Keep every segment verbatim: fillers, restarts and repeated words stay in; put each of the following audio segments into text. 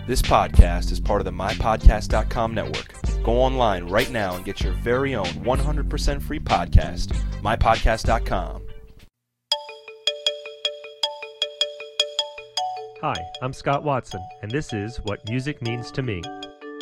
This podcast is part of the my podcast dot com network. Go online right now and get your very own one hundred percent free podcast, my podcast dot com. Hi, I'm Scott Watson, and this is What Music Means to Me.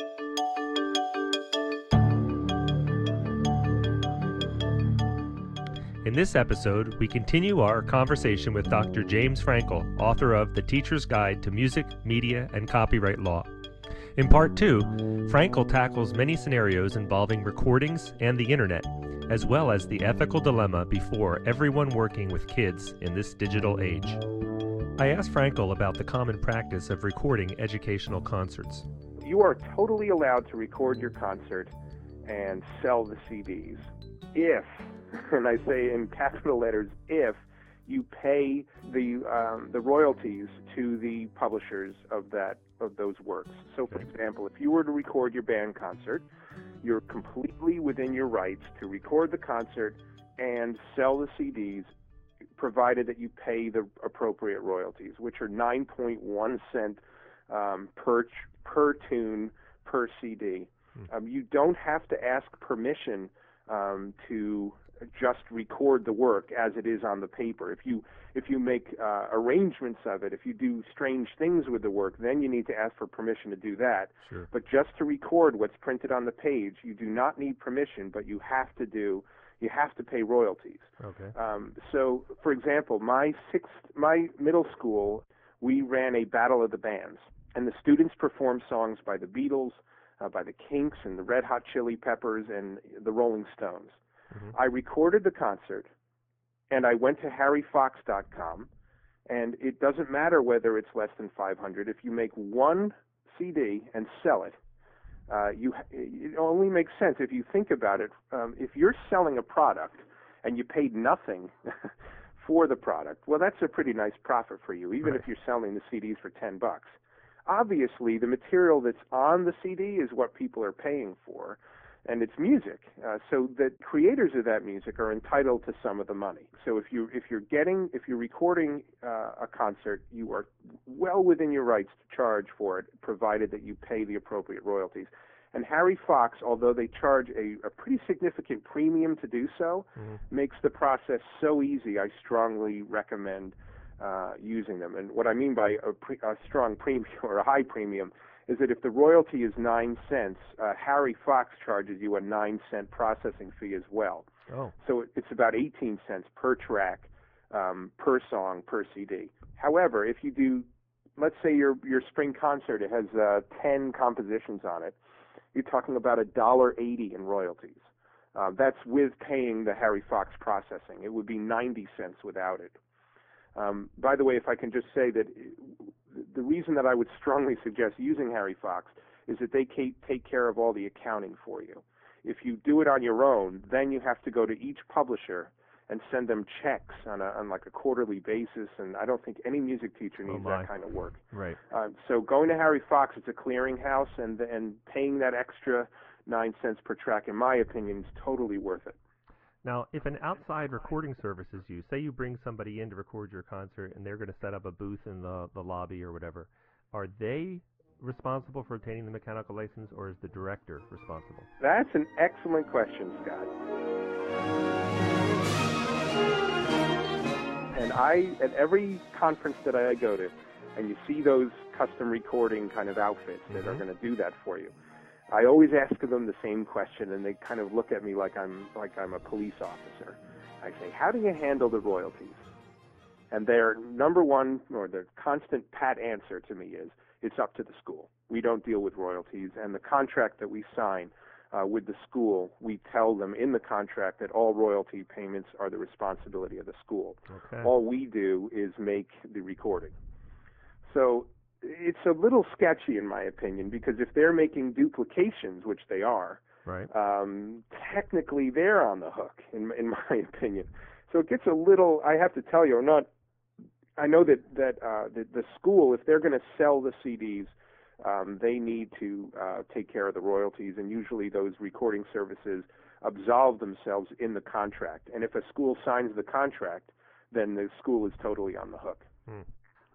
In this episode, we continue our conversation with Doctor James Frankel, author of The Teacher's Guide to Music, Media, and Copyright Law. In part two, Frankel tackles many scenarios involving recordings and the internet, as well as the ethical dilemma before everyone working with kids in this digital age. I asked Frankel about the common practice of recording educational concerts. You are totally allowed to record your concert and sell the C Ds if, and I say in capital letters, if you pay the um, the royalties to the publishers of that of those works. So, for example, if you were to record your band concert, you're completely within your rights to record the concert and sell the C Ds, provided that you pay the appropriate royalties, which are nine point one cent um, per per tune per C D. Hmm. Um, you don't have to ask permission um, to just record the work as it is on the paper. If you if you make uh, arrangements of it, if you do strange things with the work, then you need to ask for permission to do that. Sure. But just to record what's printed on the page, you do not need permission, but you have to do you have to pay royalties. Okay. Um, so, for example, my sixth my middle school, we ran a battle of the bands, and the students performed songs by the Beatles, uh, by the Kinks, and the Red Hot Chili Peppers, and the Rolling Stones. Mm-hmm. I recorded the concert, and I went to harry fox dot com, and it doesn't matter whether it's less than five hundred. If you make one C D and sell it, uh, you it only makes sense if you think about it. Um, if you're selling a product and you paid nothing for the product, well, that's a pretty nice profit for you, even right. if you're selling the C Ds for ten bucks. Obviously, the material that's on the C D is what people are paying for, and it's music. Uh, so the creators of that music are entitled to some of the money. So if you if you're getting if you're recording uh, a concert, you are well within your rights to charge for it, provided that you pay the appropriate royalties. And Harry Fox, although they charge a, a pretty significant premium to do so, mm-hmm. makes the process so easy. I strongly recommend uh, using them. And what I mean by a, pre, a strong premium or a high premium is that if the royalty is nine cents, uh, Harry Fox charges you a nine cent processing fee as well. Oh. So it's about eighteen cents per track, um, per song, per C D. However, if you do, let's say your your spring concert, it has uh, ten compositions on it, you're talking about a dollar eighty in royalties. Uh, that's with paying the Harry Fox processing. It would be ninety cents without it. Um, by the way, if I can just say that the reason that I would strongly suggest using Harry Fox is that they take care of all the accounting for you. If you do it on your own, then you have to go to each publisher and send them checks on, a, on like a quarterly basis, and I don't think any music teacher needs oh that kind of work. Right. Uh, so going to Harry Fox, it's a clearinghouse, and and paying that extra nine cents per track, in my opinion, is totally worth it. Now, if an outside recording service is used, say you bring somebody in to record your concert and they're going to set up a booth in the, the lobby or whatever, are they responsible for obtaining the mechanical license, or is the director responsible? That's an excellent question, Scott. And I, at every conference that I go to, and you see those custom recording kind of outfits that mm-hmm. are going to do that for you, I always ask them the same question, and they kind of look at me like I'm like I'm a police officer. I say, how do you handle the royalties? And their number one, or their constant pat answer to me is, it's up to the school. We don't deal with royalties. And the contract that we sign uh, with the school, we tell them in the contract that all royalty payments are the responsibility of the school. Okay. All we do is make the recording. So it's a little sketchy, in my opinion, because if they're making duplications, which they are, right. um, technically they're on the hook, in, in my opinion. So it gets a little, I have to tell you, I'm not, I know that, that uh, the, the school, if they're going to sell the C Ds, um, they need to uh, take care of the royalties, and usually those recording services absolve themselves in the contract. And if a school signs the contract, then the school is totally on the hook. Hmm.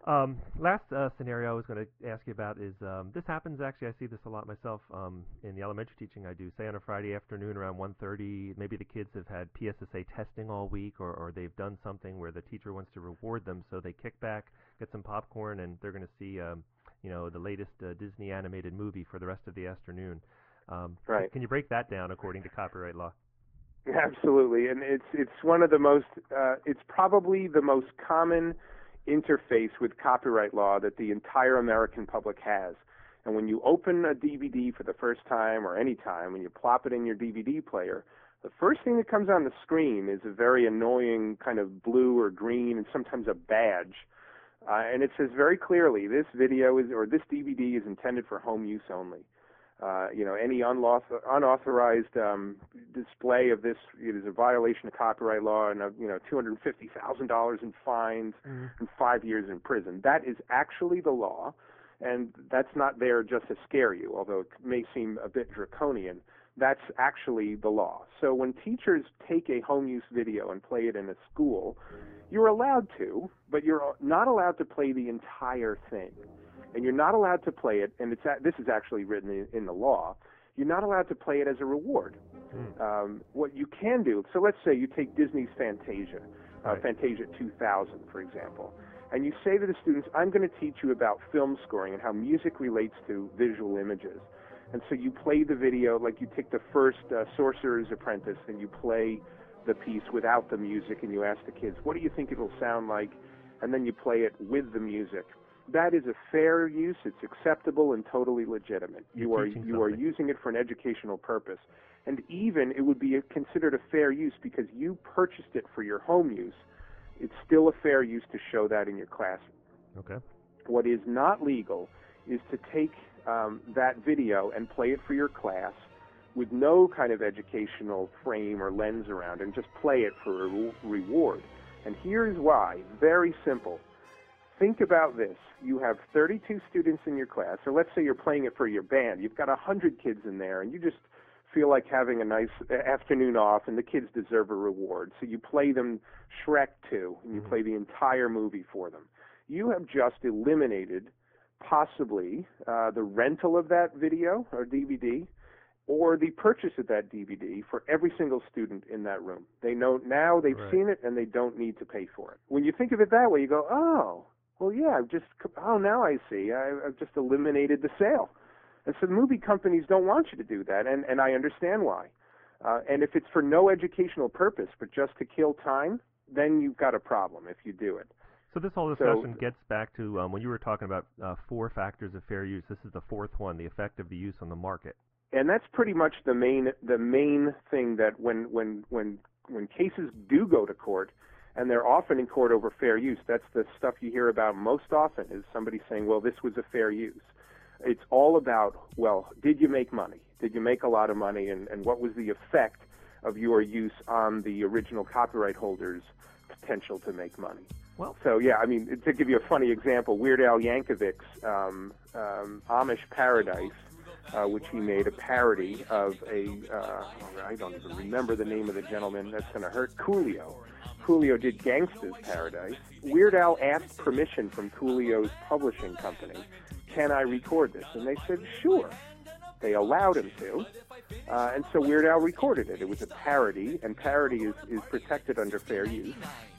Um, last uh, scenario I was going to ask you about is um, this happens actually. I see this a lot myself um, in the elementary teaching I do. Say on a Friday afternoon around one thirty, maybe the kids have had P S S A testing all week, or, or they've done something where the teacher wants to reward them, so they kick back, get some popcorn, and they're going to see um, you know the latest uh, Disney animated movie for the rest of the afternoon. Um, right. Can you break that down according to copyright law? Absolutely, and it's it's one of the most. Uh, it's probably the most common interface with copyright law that the entire American public has. And when you open a D V D for the first time or any time, when you plop it in your D V D player, the first thing that comes on the screen is a very annoying kind of blue or green and sometimes a badge. Uh, and it says very clearly, this video is, or this D V D is intended for home use only. Uh, you know, any unlawful, unauthorized um, display of this is a violation of copyright law, and, uh, you know, two hundred fifty thousand dollars in fines mm-hmm. and five years in prison. That is actually the law, and that's not there just to scare you, although it may seem a bit draconian. That's actually the law. So when teachers take a home use video and play it in a school, you're allowed to, but you're not allowed to play the entire thing. And you're not allowed to play it, and it's this is actually written in, in the law, you're not allowed to play it as a reward. Mm. Um, what you can do, so let's say you take Disney's Fantasia, uh, right. Fantasia two thousand, for example, and you say to the students, I'm going to teach you about film scoring and how music relates to visual images. And so you play the video, like you take the first uh, Sorcerer's Apprentice and you play the piece without the music, and you ask the kids, what do you think it'll sound like? And then you play it with the music. That is a fair use. It's acceptable and totally legitimate. You're you are you something. are using it for an educational purpose, and even it would be a, considered a fair use because you purchased it for your home use. It's still a fair use to show that in your classroom. Okay. What is not legal is to take um, that video and play it for your class with no kind of educational frame or lens around, and just play it for a re- reward. And here's why. Very simple. Think about this. You have thirty-two students in your class, or let's say you're playing it for your band. You've got one hundred kids in there, and you just feel like having a nice afternoon off, and the kids deserve a reward. So you play them Shrek two, and you mm-hmm. play the entire movie for them. You have just eliminated possibly uh, the rental of that video or D V D, or the purchase of that D V D for every single student in that room. They know now, they've right. seen it, and they don't need to pay for it. When you think of it that way, you go, oh, well, yeah, I've just, oh, now I see. I, I've just eliminated the sale. And so the movie companies don't want you to do that, and, and I understand why. Uh, and if it's for no educational purpose, but just to kill time, then you've got a problem if you do it. So this whole discussion so, gets back to um, when you were talking about uh, four factors of fair use. This is the fourth one, the effect of the use on the market. And that's pretty much the main the main thing that when when when when cases do go to court, and they're often in court over fair use, that's the stuff you hear about most often, is somebody saying, well, this was a fair use. It's all about, well, did you make money? Did you make a lot of money? And, and what was the effect of your use on the original copyright holder's potential to make money? Well, so, yeah, I mean, to give you a funny example, Weird Al Yankovic's um, um, Amish Paradise, uh, which he made a parody of a, uh, I don't even remember the name of the gentleman, that's going to hurt, Coolio. Coolio did Gangsta's Paradise. Weird Al asked permission from Coolio's publishing company, can I record this? And they said, sure. They allowed him to. Uh, and so Weird Al recorded it. It was a parody, and parody is, is protected under fair use.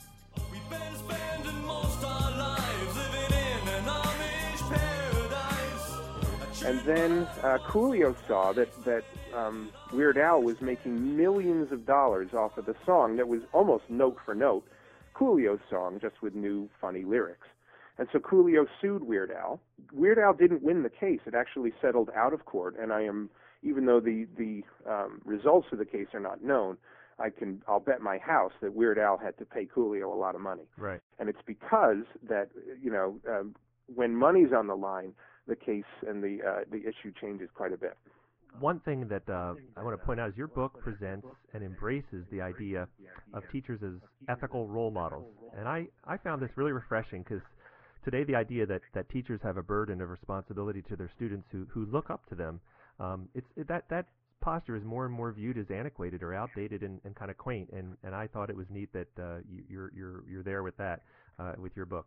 And then uh, Coolio saw that, that um, Weird Al was making millions of dollars off of the song that was almost note for note Coolio's song, just with new funny lyrics. And so Coolio sued Weird Al. Weird Al didn't win the case. It actually settled out of court, and I am, even though the, the um, results of the case are not known, I can, I'll bet my house that Weird Al had to pay Coolio a lot of money. Right. And it's because that, you know, um, when money's on the line, the case and the uh, the issue changes quite a bit. One thing that uh, I want to point out is your book presents and embraces the idea of teachers as ethical role models. And I, I found this really refreshing, because today the idea that, that teachers have a burden of responsibility to their students who, who look up to them, um, it's it, that that posture is more and more viewed as antiquated or outdated and, and kind of quaint. And, and I thought it was neat that uh, you, you're you're you're there with that uh, with your book.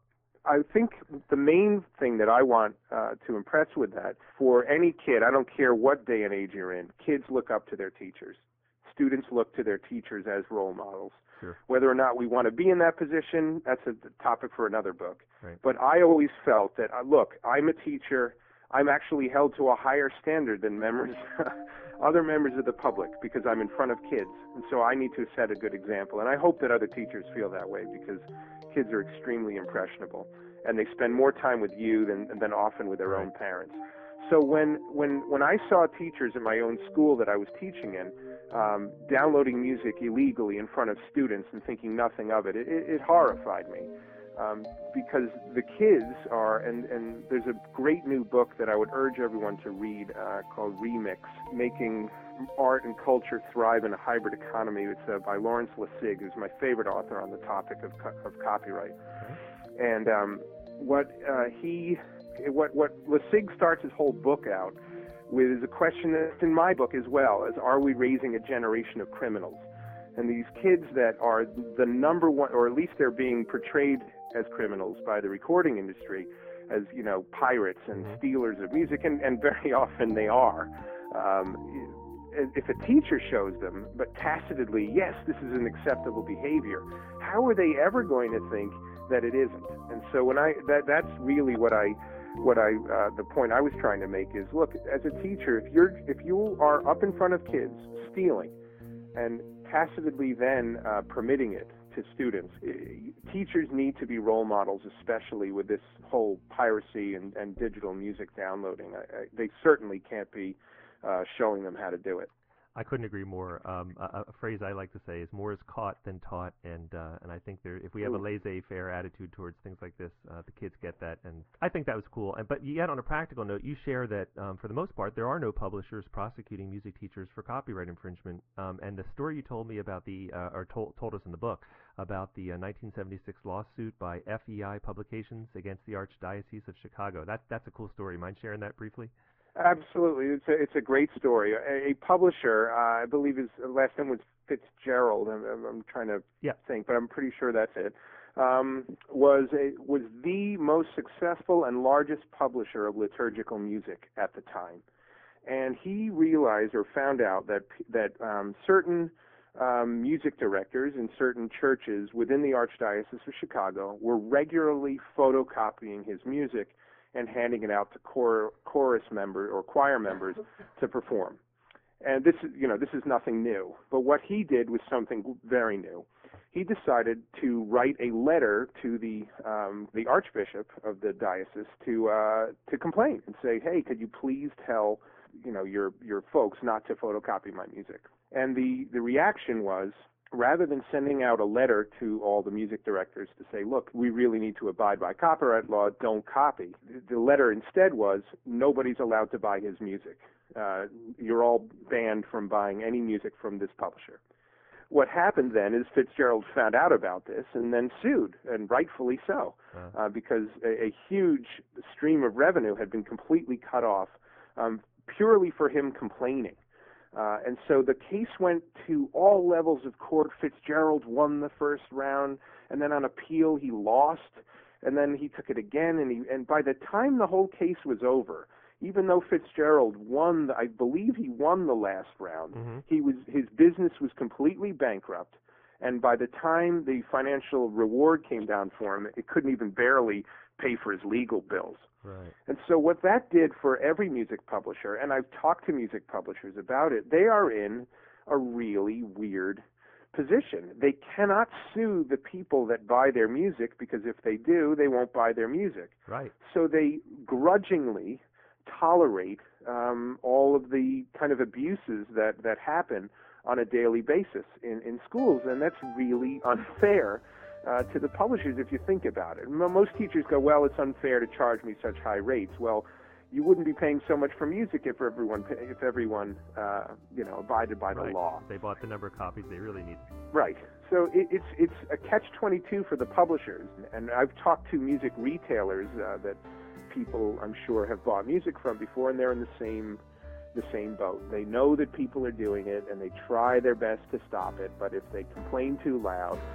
I think the main thing that I want uh, to impress with that, for any kid, I don't care what day and age you're in, kids look up to their teachers. Students look to their teachers as role models. Sure. Whether or not we want to be in that position, that's a topic for another book. Right. But I always felt that, uh, look, I'm a teacher. I'm actually held to a higher standard than members, other members of the public, because I'm in front of kids. And so I need to set a good example. And I hope that other teachers feel that way, because kids are extremely impressionable, and they spend more time with you than, than often with their Right. own parents. So when, when, when I saw teachers in my own school that I was teaching in um, downloading music illegally in front of students and thinking nothing of it, it, it horrified me. Um, because the kids are, and, and there's a great new book that I would urge everyone to read uh, called Remix, Making Art and Culture Thrive in a Hybrid Economy. It's uh, by Lawrence Lessig, who's my favorite author on the topic of, co- of copyright. Okay. And um, what uh, he, what, what Lessig starts his whole book out with is a question that's in my book as well, as are we raising a generation of criminals? And these kids that are the number one, or at least they're being portrayed as criminals by the recording industry, as, you know, pirates and stealers of music, and, and very often they are. Um, if a teacher shows them, but tacitly, yes, this is an acceptable behavior, how are they ever going to think that it isn't? And so when I, that, that's really what I, what I, uh, the point I was trying to make is, look, as a teacher, if you're, if you are up in front of kids stealing, and tacitly then uh, permitting it to students, teachers need to be role models, especially with this whole piracy and, and digital music downloading. I, I, they certainly can't be uh, showing them how to do it. I couldn't agree more. Um, a, a phrase I like to say is more is caught than taught, and uh, and I think there, if we have a laissez-faire attitude towards things like this, uh, the kids get that, and I think that was cool. And but yet, on a practical note, you share that um, for the most part, there are no publishers prosecuting music teachers for copyright infringement. Um, and the story you told me about the, uh, or told told us in the book about the uh, nineteen seventy-six lawsuit by F E I Publications against the Archdiocese of Chicago. That that's a cool story. Mind sharing that briefly? Absolutely. It's a, it's a great story. A, a publisher, uh, I believe his last name was Fitzgerald. I'm, I'm trying to yeah. think, but I'm pretty sure that's it. Um, was a, was the most successful and largest publisher of liturgical music at the time. And he realized or found out that that um, certain um, music directors in certain churches within the Archdiocese of Chicago were regularly photocopying his music and handing it out to chor- chorus members or choir members to perform. And this is, you know, this is nothing new. But what he did was something very new. He decided to write a letter to the um, the Archbishop of the diocese to uh, to complain and say, hey, could you please tell, you know, your your folks not to photocopy my music? And the the reaction was, rather than sending out a letter to all the music directors to say, look, we really need to abide by copyright law, don't copy, the letter instead was, nobody's allowed to buy his music. Uh, you're all banned from buying any music from this publisher. What happened then is Fitzgerald found out about this and then sued, and rightfully so, uh, uh, because a, a huge stream of revenue had been completely cut off um, purely for him complaining. Uh, and so the case went to all levels of court. Fitzgerald won the first round, and then on appeal he lost, and then he took it again. And he, and by the time the whole case was over, even though Fitzgerald won, the, I believe he won the last round, mm-hmm. he was his business was completely bankrupt. And by the time the financial reward came down for him, it couldn't even barely pay for his legal bills. Right. And so what that did for every music publisher, and I've talked to music publishers about it, they are in a really weird position. They cannot sue the people that buy their music, because if they do, they won't buy their music. Right. So they grudgingly tolerate um, all of the kind of abuses that, that happen on a daily basis in, in schools, and that's really unfair uh, to the publishers if you think about it. Most teachers go, well, it's unfair to charge me such high rates. Well, you wouldn't be paying so much for music if everyone, if everyone, uh, you know, abided by the right. law. They bought the number of copies they really need. Right. So it, it's it's a catch twenty-two for the publishers, and I've talked to music retailers uh, that people, I'm sure, have bought music from before, and they're in the same the same boat. They know that people are doing it, and they try their best to stop it, but if they complain too loud,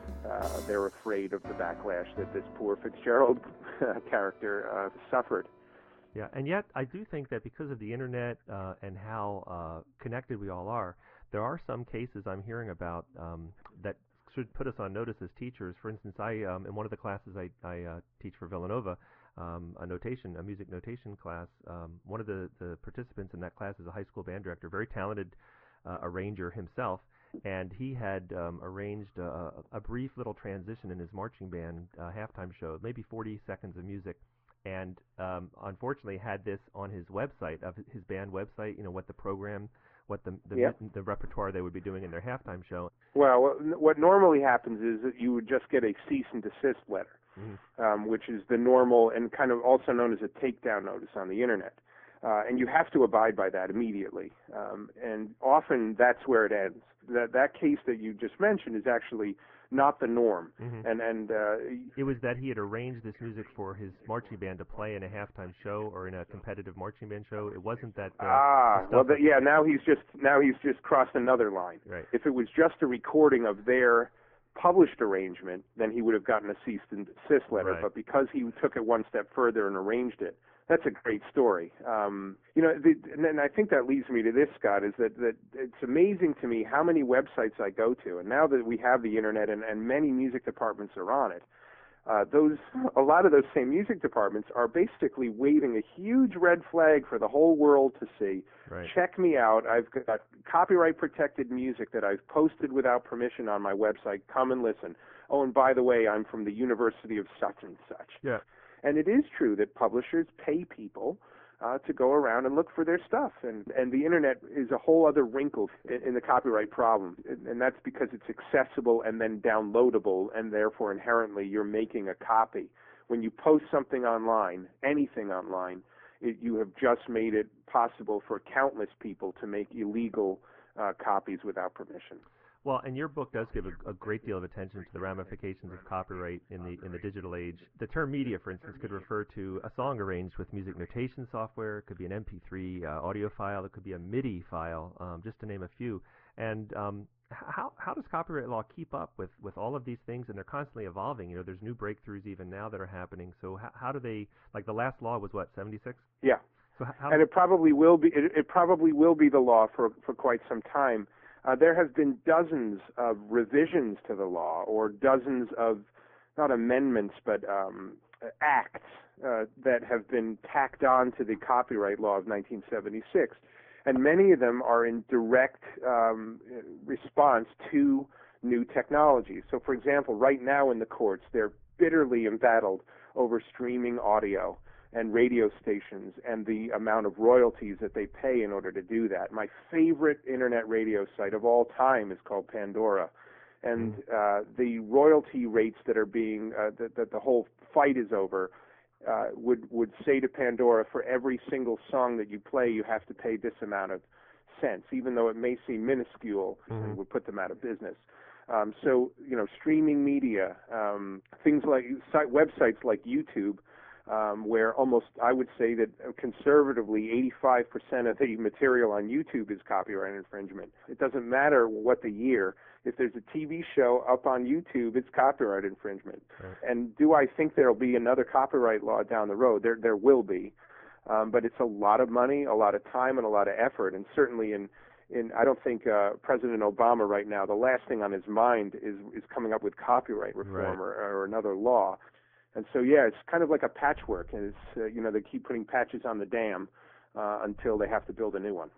uh, they're afraid of the backlash that this poor Fitzgerald character uh, suffered. Yeah, and yet I do think that because of the internet uh, and how uh, connected we all are, there are some cases I'm hearing about um, that should put us on notice as teachers. For instance, I um, in one of the classes I, I uh, teach for Villanova, um, a notation, a music notation class, um, one of the, the participants in that class is a high school band director, very talented uh, arranger himself, and he had um, arranged a, a brief little transition in his marching band uh, halftime show, maybe forty seconds of music, and um, unfortunately had this on his website, of his band website, you know, what the program, what the the, Yep. the repertoire they would be doing in their halftime show. Well, what- what normally happens is that you would just get a cease and desist letter, Mm-hmm. um, which is the normal and kind of also known as a takedown notice on the internet. Uh, and you have to abide by that immediately. Um, and often that's where it ends. That that case that you just mentioned is actually not the norm. Mm-hmm. And and uh, It was that he had arranged this music for his marching band to play in a halftime show or in a competitive marching band show. It wasn't that. Uh, ah, the well, stuff the, that- yeah. Now he's just now he's just crossed another line. Right. If it was just a recording of their published arrangement, then he would have gotten a cease and desist letter. Right. But because he took it one step further and arranged it, that's a great story. Um, you know, the, and then I think that leads me to this, Scott, is that, that it's amazing to me how many websites I go to, and now that we have the internet and, and many music departments are on it, uh, those a lot of those same music departments are basically waving a huge red flag for the whole world to see. Right. Check me out. I've got copyright protected music that I've posted without permission on my website. Come and listen. Oh, and by the way, I'm from the University of such and such. Yeah. And it is true that publishers pay people uh, to go around and look for their stuff. And, and the internet is a whole other wrinkle in, in the copyright problem. And, and that's because it's accessible and then downloadable, and therefore inherently you're making a copy. When you post something online, anything online, it, you have just made it possible for countless people to make illegal uh, copies without permission. Well, and your book does give a, a great deal of attention to the ramifications of copyright in the in the digital age. The term media, for instance, could refer to a song arranged with music notation software. It could be an M P three uh, audio file. It could be a MIDI file, um, just to name a few. And um, how how does copyright law keep up with, with all of these things? And they're constantly evolving. You know, there's new breakthroughs even now that are happening. So how, how do they, like the last law was what, seventy-six? Yeah. So how, and it probably will be it, it probably will be the law for for quite some time. Uh, there have been dozens of revisions to the law, or dozens of not amendments but um, acts uh, that have been tacked on to the copyright law of nineteen seventy-six, and many of them are in direct um, response to new technology. So, for example, right now in the courts, they're bitterly embattled over streaming audio and radio stations and the amount of royalties that they pay in order to do that. My favorite internet radio site of all time is called Pandora, and uh, the royalty rates that are being uh, that, that the whole fight is over uh, would would say to Pandora, for every single song that you play, you have to pay this amount of cents, even though it may seem minuscule, Mm-hmm. and would put them out of business. Um, so, you know, streaming media, um, things like site, websites like YouTube, Um, where almost, I would say that conservatively eighty-five percent of the material on YouTube is copyright infringement. It doesn't matter what the year. If there's a T V show up on YouTube, it's copyright infringement. Right. And do I think there'll be another copyright law down the road? There, there will be. Um, but it's a lot of money, a lot of time, and a lot of effort. And certainly in, in I don't think uh, President Obama right now, the last thing on his mind is, is coming up with copyright reform Right. or, or another law. And so, yeah, it's kind of like a patchwork. And it's, uh, you know, they keep putting patches on the dam uh, until they have to build a new one.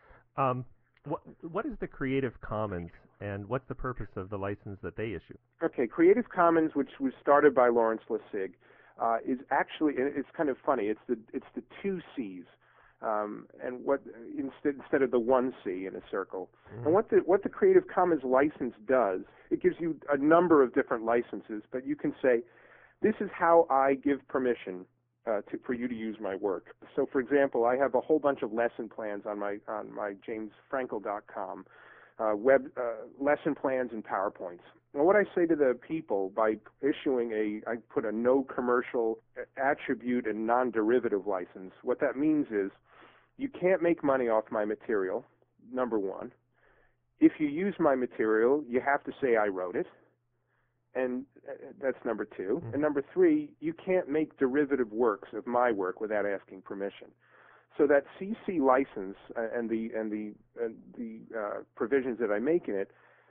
Um, what what is the Creative Commons, and what's the purpose of the license that they issue? Okay, Creative Commons, which was started by Lawrence Lessig, uh, is actually, it's kind of funny. It's the it's the two C's, um, and what instead instead of the one C in a circle. Mm-hmm. And what the what the Creative Commons license does, it gives you a number of different licenses, but you can say, this is how I give permission uh, to, for you to use my work. So, for example, I have a whole bunch of lesson plans on my on my james frankel dot com uh, web uh, lesson plans and PowerPoints. And what I say to the people by issuing a, I put a no commercial attribute and non-derivative license. What that means is you can't make money off my material. Number one, if you use my material, you have to say I wrote it. And uh, that's number two. Mm-hmm. And number three, you can't make derivative works of my work without asking permission. So that C C license uh, and the and the and the uh, provisions that I make in it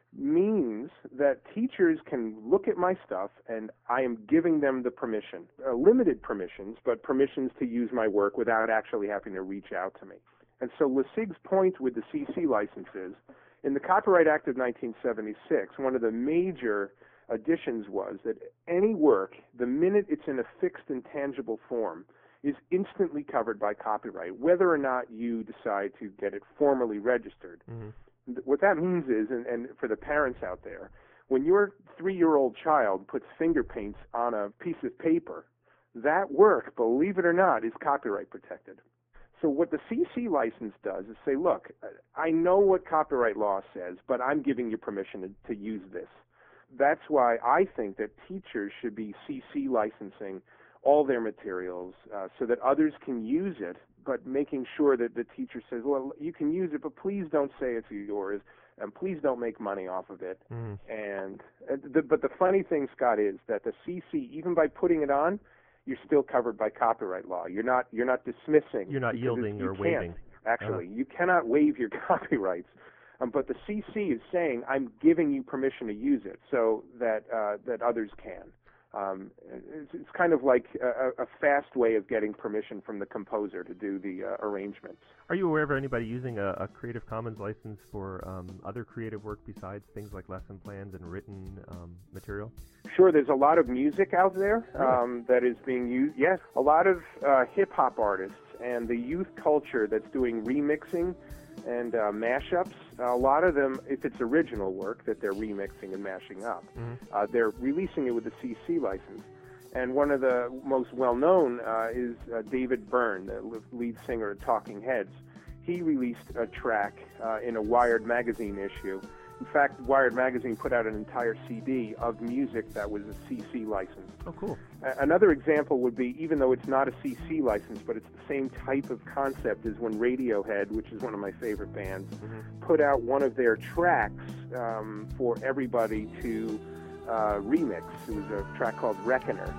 means that teachers can look at my stuff, and I am giving them the permission, uh, limited permissions, but permissions to use my work without actually having to reach out to me. And so LeSig's point with the C C licenses, in the Copyright Act of nineteen seventy-six, one of the major additions was that any work, the minute it's in a fixed and tangible form, is instantly covered by copyright, whether or not you decide to get it formally registered. Mm-hmm. What that means is, and, and for the parents out there, when your three-year-old child puts finger paints on a piece of paper, that work, believe it or not, is copyright protected. So what the C C license does is say, look, I know what copyright law says, but I'm giving you permission to, to use this. That's why I think that teachers should be C C licensing all their materials uh, so that others can use it, but making sure that the teacher says, well, you can use it, but please don't say it's yours, and please don't make money off of it. Mm. And, and the, but the funny thing, Scott, is that the C C, even by putting it on, you're still covered by copyright law. You're not you're not dismissing. You're not yielding you or waiving. Actually, uh-huh. You cannot waive your copyrights. Um, but the C C is saying, I'm giving you permission to use it so that uh, that others can. Um, it's, it's kind of like a, a fast way of getting permission from the composer to do the uh, arrangements. Are you aware of anybody using a, a Creative Commons license for um, other creative work besides things like lesson plans and written um, material? Sure, there's a lot of music out there um, that is being used. Yes, a lot of uh, hip-hop artists and the youth culture that's doing remixing and uh, mashups. A lot of them, if it's original work that they're remixing and mashing up, mm-hmm. uh, they're releasing it with the C C license. And one of the most well-known uh, is uh, David Byrne, the lead singer of Talking Heads. He released a track uh, in a Wired magazine issue. In fact, Wired magazine put out an entire C D of music that was a C C license. Oh, cool. A- another example would be, even though it's not a C C license, but it's the same type of concept as when Radiohead, which is one of my favorite bands, mm-hmm. put out one of their tracks um, for everybody to uh, remix. It was a track called Reckoner.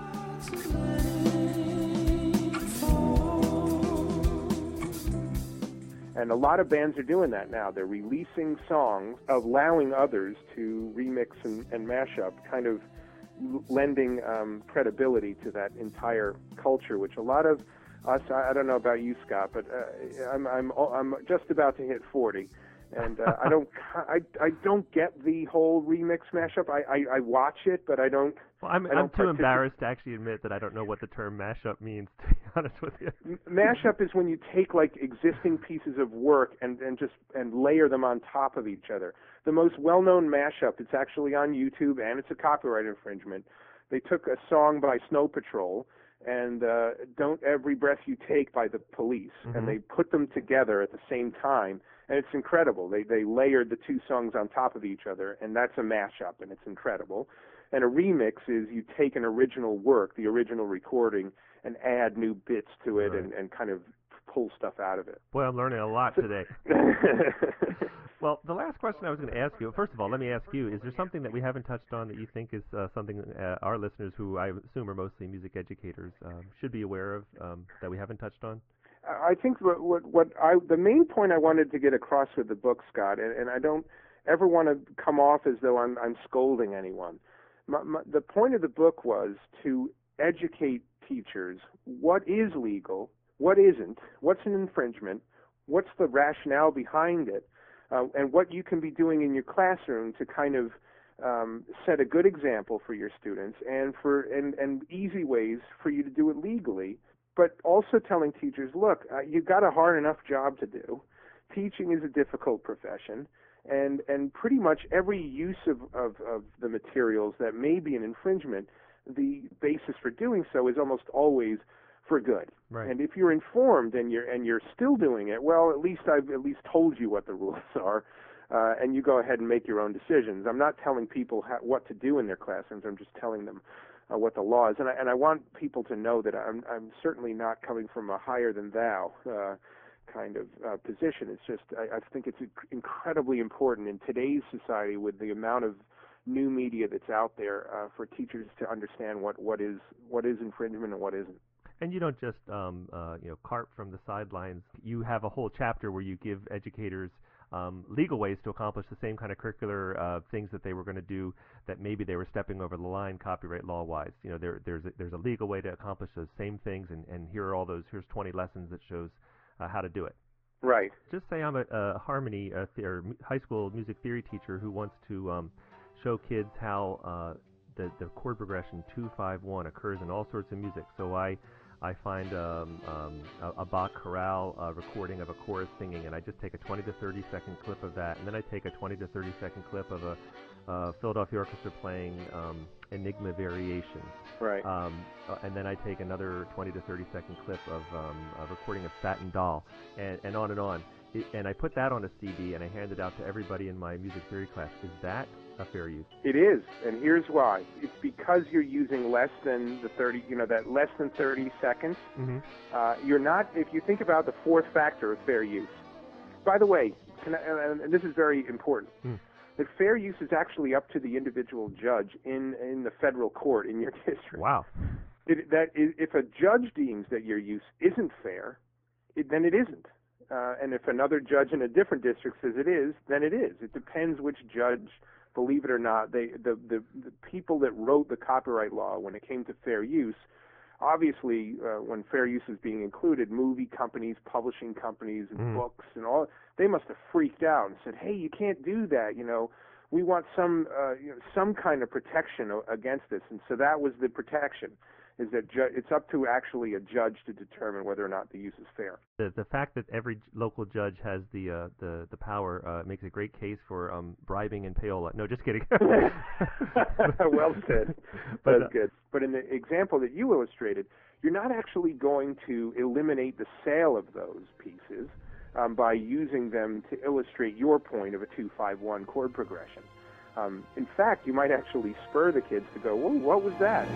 And a lot of bands are doing that now. They're releasing songs, allowing others to remix and, and mash up, kind of lending um, credibility to that entire culture, which a lot of us, I, I don't know about you, Scott, but uh, I'm, I'm, I'm just about to hit forty. And uh, I don't, I, I don't get the whole remix mashup. I, I, I watch it, but I don't. Well, I'm, I don't I'm too particip- embarrassed to actually admit that I don't know what the term mashup means. To be honest with you, mashup is when you take like existing pieces of work and, and just and layer them on top of each other. The most well-known mashup, it's actually on YouTube, and it's a copyright infringement. They took a song by Snow Patrol and uh, Don't Every Breath You Take by the Police, mm-hmm. and they put them together at the same time. And it's incredible. They they layered the two songs on top of each other, and that's a mashup, and it's incredible. And a remix is you take an original work, the original recording, and add new bits to it, right. and, and kind of pull stuff out of it. Boy, I'm learning a lot today. Well, the last question I was going to ask you, first of all, let me ask you, is there something that we haven't touched on that you think is uh, something uh, our listeners, who I assume are mostly music educators, um, should be aware of um, that we haven't touched on? I think what, what, what I, the main point I wanted to get across with the book, Scott, and, and I don't ever want to come off as though I'm, I'm scolding anyone. My, my, the point of the book was to educate teachers what is legal, what isn't, what's an infringement, what's the rationale behind it, uh, and what you can be doing in your classroom to kind of um, set a good example for your students, and for and, and easy ways for you to do it legally. But also telling teachers, look, uh, you've got a hard enough job to do. Teaching is a difficult profession, and and pretty much every use of, of, of the materials that may be an infringement, the basis for doing so is almost always for good. Right. And if you're informed and you're and you're still doing it, well, at least I've at least told you what the rules are, uh, and you go ahead and make your own decisions. I'm not telling people how, what to do in their classrooms. I'm just telling them Uh, what the law is, and I, and I want people to know that I'm I'm certainly not coming from a higher than thou uh, kind of uh, position. It's just I, I think it's incredibly important in today's society with the amount of new media that's out there uh, for teachers to understand what, what is what is infringement and what isn't. And you don't just um, uh, you know carp from the sidelines. You have a whole chapter where you give educators um, legal ways to accomplish the same kind of curricular uh, things that they were going to do that maybe they were stepping over the line copyright law-wise. You know, there, there's a, there's a legal way to accomplish those same things, and, and here are all those. Here's twenty lessons that shows uh, how to do it. Right. Just say I'm a, a harmony a th- or high school music theory teacher who wants to um, show kids how uh, the the chord progression two five one occurs in all sorts of music. So I. I find um, um, a, a Bach chorale uh, recording of a chorus singing, and I just take a twenty to thirty second clip of that, and then I take a twenty to thirty second clip of a uh, Philadelphia Orchestra playing um, Enigma Variations. Right. Um, uh, and then I take another twenty to thirty second clip of um, a recording of Satin Doll, and, and on and on. It, and I put that on a C D, and I hand it out to everybody in my music theory class. Is that a fair use? It is, and here's why. It's because you're using less than the thirty, you know, that less than thirty seconds. Mm-hmm. Uh, you're not, if you think about the fourth factor of fair use. By the way, can I, and this is very important, mm. that fair use is actually up to the individual judge in, in the federal court in your district. Wow. It, that is, if a judge deems that your use isn't fair, it, then it isn't. Uh, and if another judge in a different district says it is, then it is. It depends which judge, believe it or not, they, the, the, the people that wrote the copyright law when it came to fair use, obviously uh, when fair use is being included, movie companies, publishing companies, and mm. books and all, they must have freaked out and said, hey, you can't do that, you know. We want some uh, you know, some kind of protection against this. And so that was the protection. Is that ju- it's up to actually a judge to determine whether or not the use is fair. The the fact that every local judge has the uh, the the power uh, makes a great case for um, bribing and payola. No, just kidding. Well said. But, That's uh, good. But in the example that you illustrated, you're not actually going to eliminate the sale of those pieces um, by using them to illustrate your point of a two five one chord progression. Um, in fact, you might actually spur the kids to go, whoa, what was that?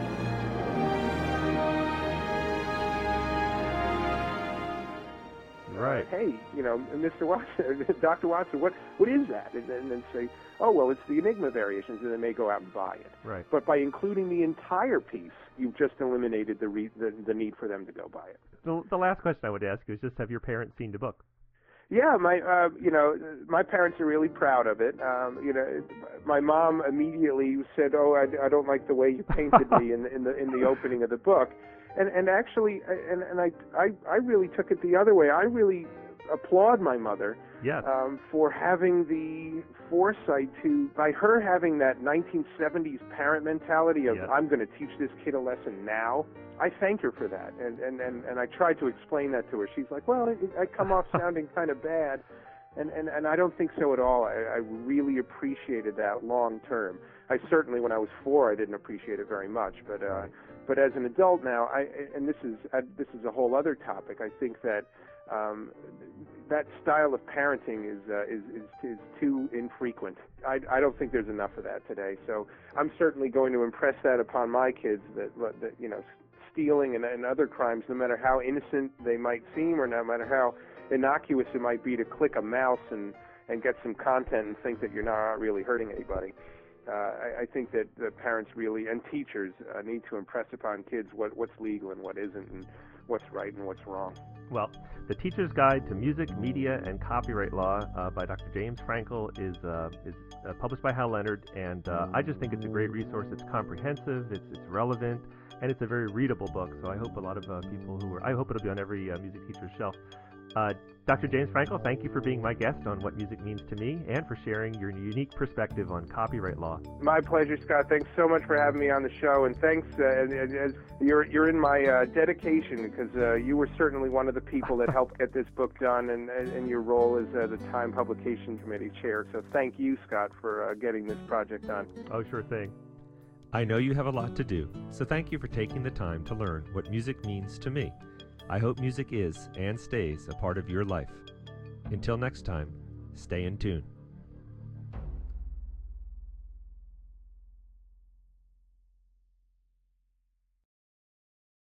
Right. Uh, hey, you know, Mister Watson, Doctor Watson, what what is that? And, and then say, oh, well, it's the Enigma Variations, and they may go out and buy it. Right. But by including the entire piece, you've just eliminated the re- the, the need for them to go buy it. The, the last question I would ask you is just, have your parents seen the book? Yeah, my uh, you know, my parents are really proud of it. Um, you know, my mom immediately said, "Oh, I, I don't like the way you painted me in the, in the in the opening of the book." And and actually, and and I, I I really took it the other way. I really applaud my mother yes. um, for having the foresight to, by her having that nineteen seventies parent mentality of, yes. I'm going to teach this kid a lesson now. I thank her for that, and and and, and I tried to explain that to her. She's like, well, I, I come off sounding kind of bad. And, and and I don't think so at all. I, I really appreciated that long term. I certainly, when I was four, I didn't appreciate it very much. But uh, but as an adult now, I and this is uh, this is a whole other topic. I think that um, that style of parenting is, uh, is is is too infrequent. I I don't think there's enough of that today. So I'm certainly going to impress that upon my kids. That that you know, stealing and, and other crimes, no matter how innocent they might seem, or no matter how innocuous it might be to click a mouse and, and get some content and think that you're not really hurting anybody. Uh, I, I think that the parents really, and teachers, uh, need to impress upon kids what, what's legal and what isn't, and what's right and what's wrong. Well, The Teacher's Guide to Music, Media, and Copyright Law uh, by Doctor James Frankel is uh, is uh, published by Hal Leonard, and uh, I just think it's a great resource. It's comprehensive, it's, it's relevant, and it's a very readable book, so I hope a lot of uh, people who are, I hope it'll be on every uh, music teacher's shelf. Uh, Doctor James Frankel, thank you for being my guest on What Music Means to Me and for sharing your unique perspective on copyright law. My pleasure, Scott. Thanks so much for having me on the show, and thanks. Uh, as, as you're you're in my uh, dedication, because uh, you were certainly one of the people that helped get this book done, and, and your role as uh, the Time Publication Committee chair. So thank you, Scott, for uh, getting this project done. Oh, sure thing. I know you have a lot to do, so thank you for taking the time to learn what music means to me. I hope music is and stays a part of your life. Until next time, stay in tune.